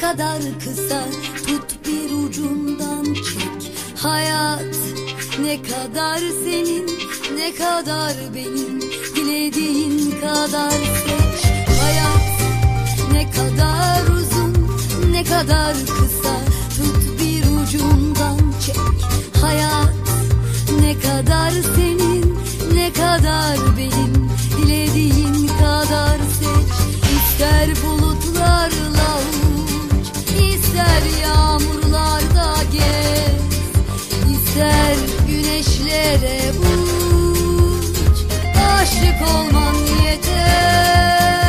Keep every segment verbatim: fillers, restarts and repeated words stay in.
kadar kısa, tut bir ucundan çek. Hayat ne kadar senin, ne kadar benim, dilediğin kadar seç. Hayat ne kadar uzun, ne kadar kısa, tut bir ucundan çek. Hayat ne kadar senin, ne kadar benim, dilediğin kadar seç. İster bulutlarla uç, ister yağmurlarda gez, ister güneşlere uç, aşık olman yeter.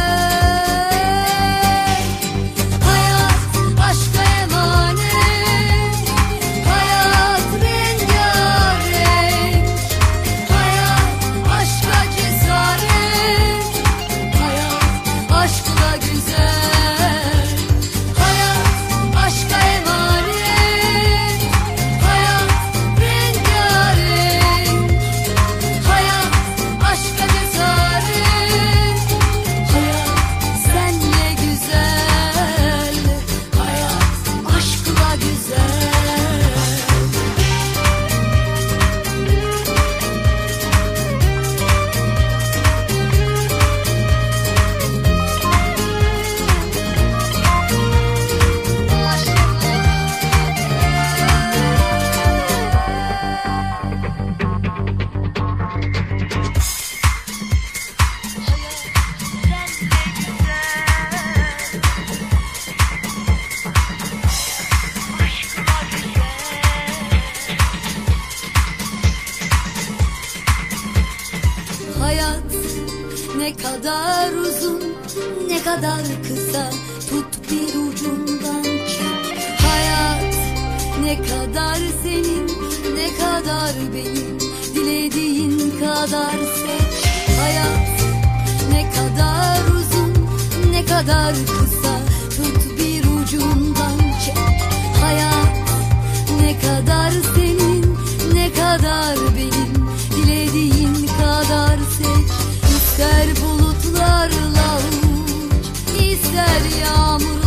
Hayat ne kadar uzun, ne kadar kısa, tut bir ucundan çek. Hayat ne kadar senin, ne kadar benim, dilediğin kadar seç. Hayat ne kadar uzun, ne kadar kısa, tut bir ucundan çek. Hayat ne kadar senin, ne kadar benim, dilediğin kadar seç. İster bulutlarla uç, ister yağmur